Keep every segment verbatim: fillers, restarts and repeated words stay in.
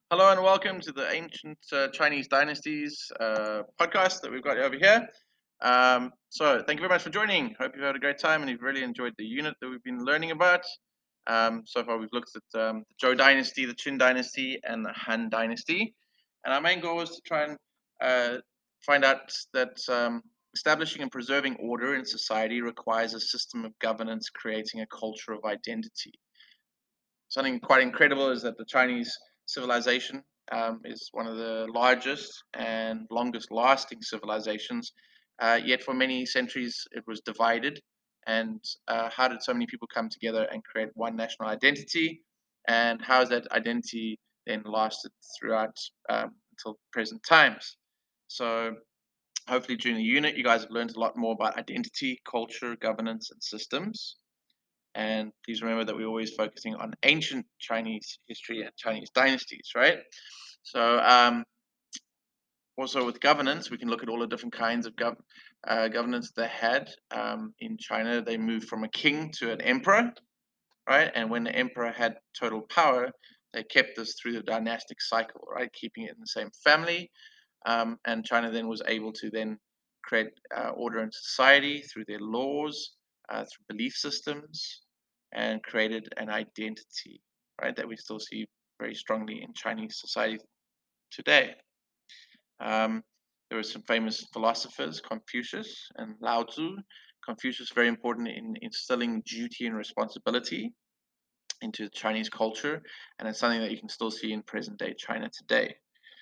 Hello and welcome to the Ancient uh, Chinese Dynasties uh, podcast that we've got over here. Um, so, thank you very much for joining. Hope you've had a great time and you've really enjoyed the unit that we've been learning about. Um, so far, we've looked at um, the Zhou Dynasty, the Qin Dynasty, and the Han Dynasty. And our main goal was to try and uh, find out that um, establishing and preserving order in society requires a system of governance creating a culture of identity. Something quite incredible is that the Chinese civilization um, is one of the largest and longest lasting civilizations. Uh, yet, for many centuries, it was divided. And uh, how did so many people come together and create one national identity? And how has that identity then lasted throughout um, until present times? So, hopefully, during the unit, you guys have learned a lot more about identity, culture, governance, and systems. And please remember that we're always focusing on ancient Chinese history and Chinese dynasties, right? So, um, also with governance, we can look at all the different kinds of gov- uh, governance they had. Um, in China, they moved from a king to an emperor, right? And when the emperor had total power, they kept this through the dynastic cycle, right? Keeping it in the same family. Um, and China then was able to then create uh, order in society through their laws, uh, through belief systems, and created an identity, right, that we still see very strongly in Chinese society today. Um, there were some famous philosophers, Confucius and Lao Tzu. Confucius very important in instilling duty and responsibility into Chinese culture, and it's something that you can still see in present day China today.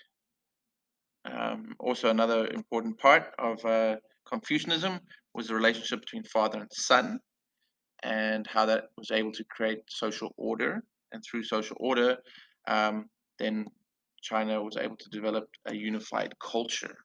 Um, also, another important part of uh, Confucianism was the relationship between father and son, and how that was able to create social order. And through social order, um, then China was able to develop a unified culture.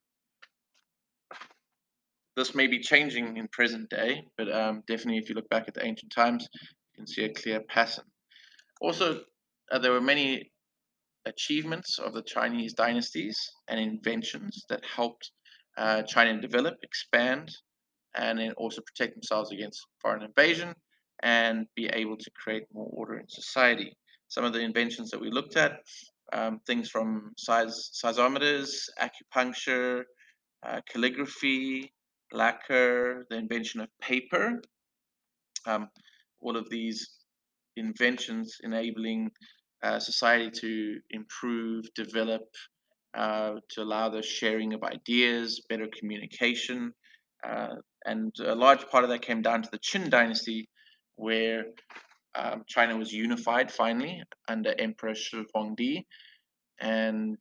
This may be changing in present day, but um, definitely, if you look back at the ancient times, you can see a clear pattern. Also, uh, there were many achievements of the Chinese dynasties and inventions that helped uh, China develop, expand, and then also protect themselves against foreign invasion and be able to create more order in society. Some of the inventions that we looked at, um, things from size seismometers, acupuncture, uh, calligraphy, lacquer, the invention of paper, um, all of these inventions enabling uh, society to improve, develop, uh, to allow the sharing of ideas, better communication. Uh, and a large part of that came down to the Qin dynasty, where um, China was unified finally under Emperor Shi Huangdi. And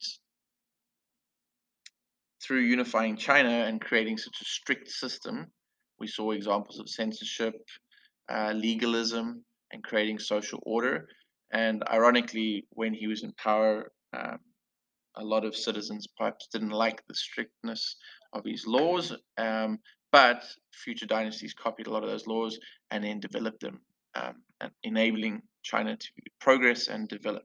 through unifying China and creating such a strict system, we saw examples of censorship, uh, legalism, and creating social order. And ironically, when he was in power, um, a lot of citizens perhaps didn't like the strictness of his laws, um, but future dynasties copied a lot of those laws and then developed them, um, and enabling China to progress and develop.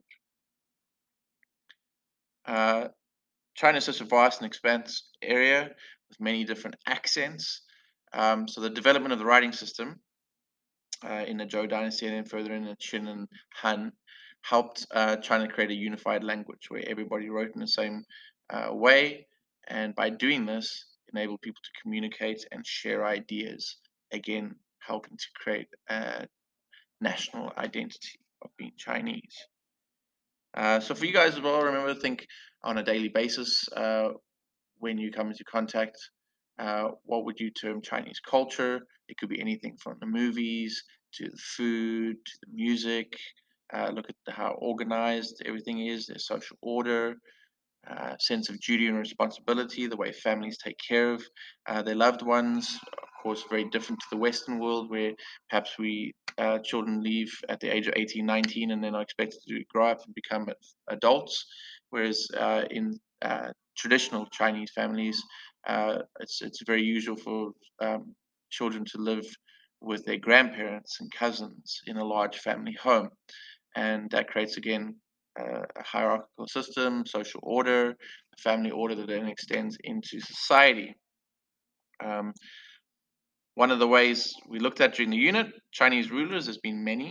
Uh, China is such a vast and expansive area with many different accents. Um, so the development of the writing system uh, in the Zhou dynasty and then further in the Qin and Han helped uh, China create a unified language where everybody wrote in the same uh, way. And by doing this, enabled people to communicate and share ideas, again, helping to create a national identity of being Chinese. Uh, so for you guys as well, remember to think on a daily basis uh, when you come into contact. Uh, what would you term Chinese culture? It could be anything from the movies to the food to the music. Uh, look at the, how organized everything is, their social order, uh, sense of duty and responsibility, the way families take care of uh, their loved ones. Of course, very different to the Western world, where perhaps we uh, children leave at the age of eighteen, nineteen, and then are expected to grow up and become adults. Whereas uh, in uh, traditional Chinese families, uh, it's it's very usual for um, children to live with their grandparents and cousins in a large family home, and that creates again uh, a hierarchical system, social order, a family order that then extends into society. Um, One of the ways we looked at during the unit, Chinese rulers, there's been many.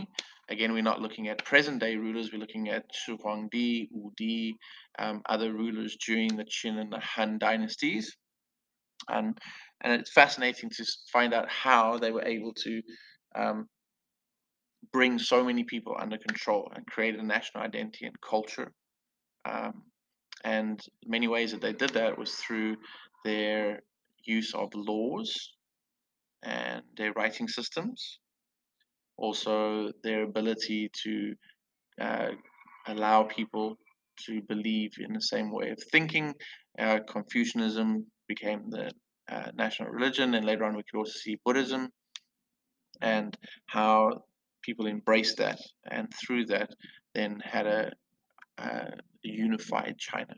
again, we're not looking at present day rulers, we're looking at Shi Huangdi, Wu Di, um, other rulers during the Qin and the Han dynasties. And, and it's fascinating to find out how they were able to um, bring so many people under control and create a national identity and culture. Um, and many ways that they did that was through their use of laws and their writing systems, also their ability to uh, allow people to believe in the same way of thinking. Uh, Confucianism became the uh, national religion, and later on we could also see Buddhism, and how people embraced that, and through that then had a, a unified China.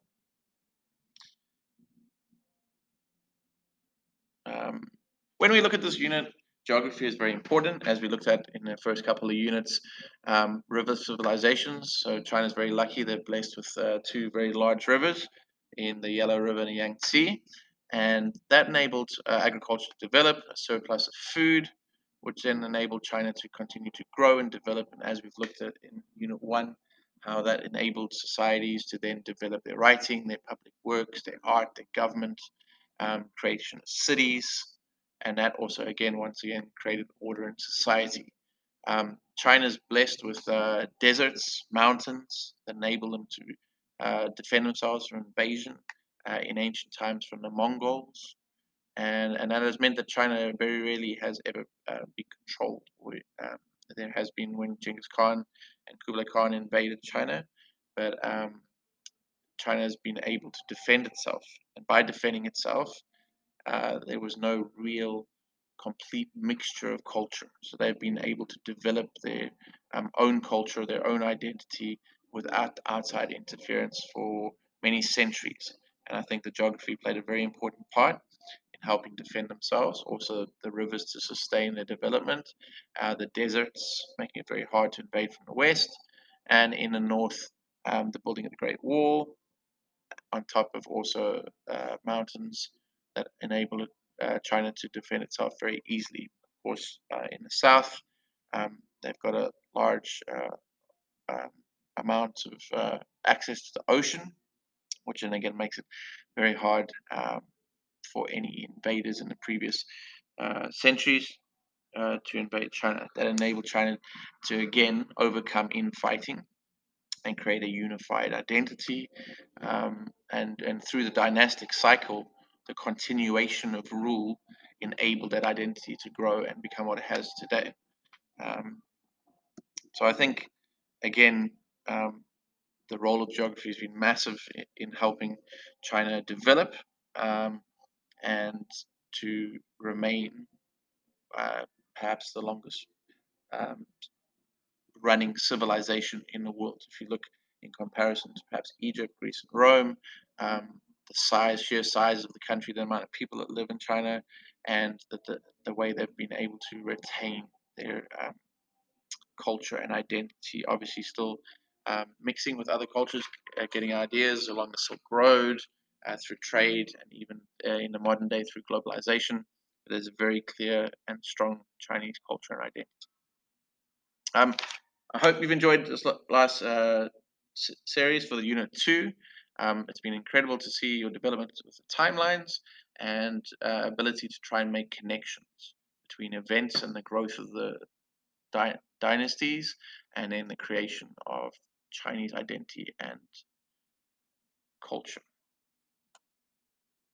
Um, when we look at this unit, geography is very important, as we looked at in the first couple of units. Um, river civilizations. So China is very lucky; they're blessed with uh, two very large rivers in the Yellow River and the Yangtze, and that enabled uh, agriculture to develop, a surplus of food, which then enabled China to continue to grow and develop. And as we've looked at in Unit One, how that enabled societies to then develop their writing, their public works, their art, their government, um, creation of cities, and that also, again, once again, created order in society. Um, China's blessed with uh, deserts, mountains that enable them to uh, defend themselves from invasion uh, in ancient times from the Mongols, and and that has meant that China very rarely has ever uh, been controlled. Or, um, there has been when Genghis Khan and Kublai Khan invaded China, but um, China has been able to defend itself, and by defending itself, uh, there was no real complete mixture of culture. So they've been able to develop their um, own culture, their own identity without outside interference for many centuries. And I think the geography played a very important part in helping defend themselves. Also, the rivers to sustain their development, uh, the deserts, making it very hard to invade from the west, and in the north, um, the building of the Great Wall, on top of also uh, mountains that enable uh, China to defend itself very easily. Of course, uh, in the south, um, they've got a large uh, um, amount of uh, access to the ocean, which then again makes it very hard um, for any invaders in the previous uh, centuries uh, to invade China. That enabled China to again overcome infighting and create a unified identity. Um, and, and through the dynastic cycle, the continuation of rule enabled that identity to grow and become what it has today. Um, so I think, again, um, the role of geography has been massive in helping China develop um, and to remain uh, perhaps the longest um, running civilization in the world. If you look in comparison to perhaps Egypt, Greece, and Rome, um, the size, sheer size of the country, the amount of people that live in China, and the, the, the way they've been able to retain their um, culture and identity, obviously still um, mixing with other cultures, uh, getting ideas along the Silk Road, uh, through trade, and even uh, in the modern day through globalization. There's a very clear and strong Chinese culture and identity. Um, I hope you've enjoyed this last uh, series for the Unit two. Um, it's been incredible to see your development with the timelines and uh, ability to try and make connections between events and the growth of the dy dynasties, and then the creation of Chinese identity and culture.